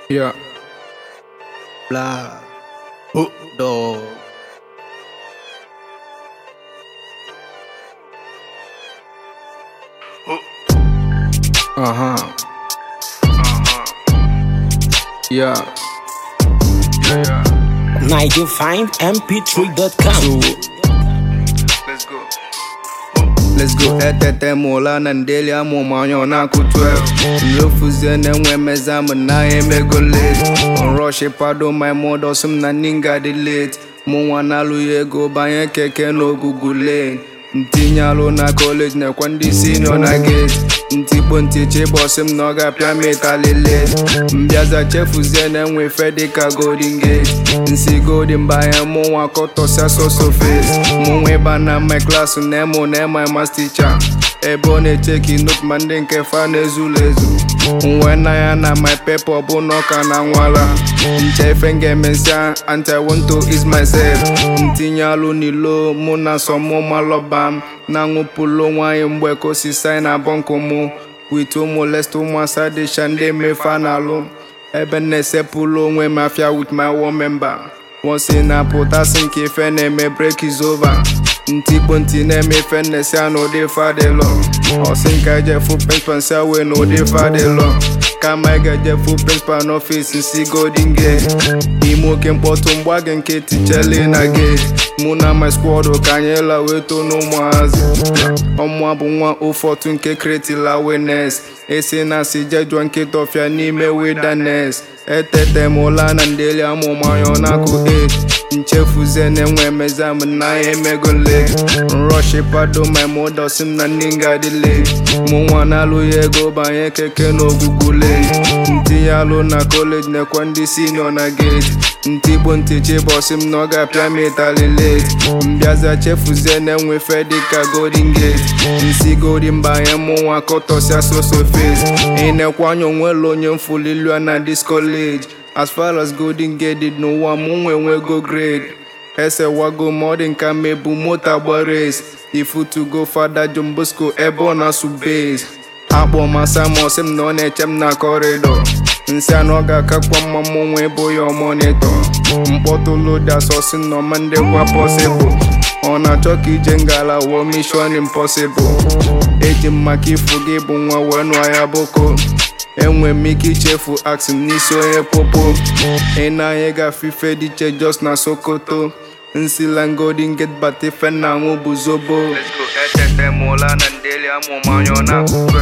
Yeah. Blah. Oh, dog. Yeah. 95mp3.com. Let's go. Etete mola na ndeli amu manyo na kutwe. Nlofuze nenwe mezama na emego late. On rush pado my mother sim na ninga delete. Mwa nalu yego banye keke no Google. Ntinyalo na college na kwandi senior na gate. Ntipo ntiche bosim noga pia metalile. Mbiaza chefuze nenwe fedika golden gate. Nsi golden baya mwa koto sa so face. Mwe bana my class nemo my master teacher. Ebone cheki note mandin kefa nezulezu. When I am my paper bonoka na nwala. Nche fenge mensia and I want to ease myself. Ntinyalo nilo muna somo malobam. Nangu pulo mwaye mbweko si na bonko mu. Witu molesto mwasa de shande me fanalo. Ebene se pulo mwe mafia with my one member. Once in a potassium kefene me break is over. Ntipo ntine me fene se no de fadelo. Osinka je fu pensa we no de fadelo. Kama je fu pensa no face si golden gate. Imo kempoto mbwage nke tichele na gate. Muna my squad kanyela we to no mwazi. Omwa bu nwa ofotu nke kreti la witness. Ese na si jejwa nke tofia nime wilderness. Etete mola na ndeli amu manyo na ku 8. Nchefuze nenwe mezama na emego late. Rush pado my mother sim na ninga delete. Mwa nalu yego banye keke no Google. Ntiyalo na college na kwandi senior na gate. Ntipo ntiche bosim noga pia metalile. Mbiaza chefuze nenwe fedika golden gate. Nsi golden baya mwa koto sa so face. Ine kwanyo nwelo nye mfulilwa na this college. As far as golden gate did no one we go grade. Ese wago modern kamebu mota race. If you to go further Jumbusco ebona su base. Abo masa mosim no nechem na corridor. Nsa noga kakwa mamu we boyo monitor. Mpoto loda sosin no mande kwa possible. Ona choki jengala wo mission impossible. Eji maki fugibu nwa wenu ayaboko. Enwe miki chefu action niso popo. Ena yega fife diche just na Sokoto. Nsilan golden get bati fena ngubu zobo. Let's go. Etete mola na ndeli amu manyo na kutwe.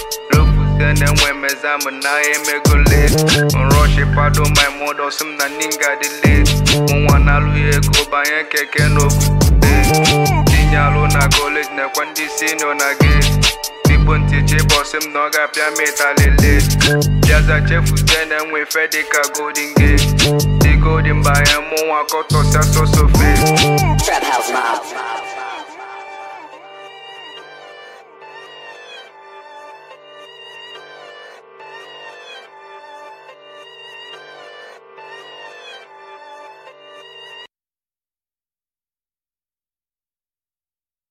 Lofuze nenwe mezama na emego late. On rush pado my mother sim na ninga delete. Mwa nalu yego banye keke no Google. Tinyalo na college na kwandi senior na gate. Ntiche bosim noga pia metalile. Jaza chefuze nenwe fedika golden gate. The golden baya mwa koto sa so face. Trap House Mob.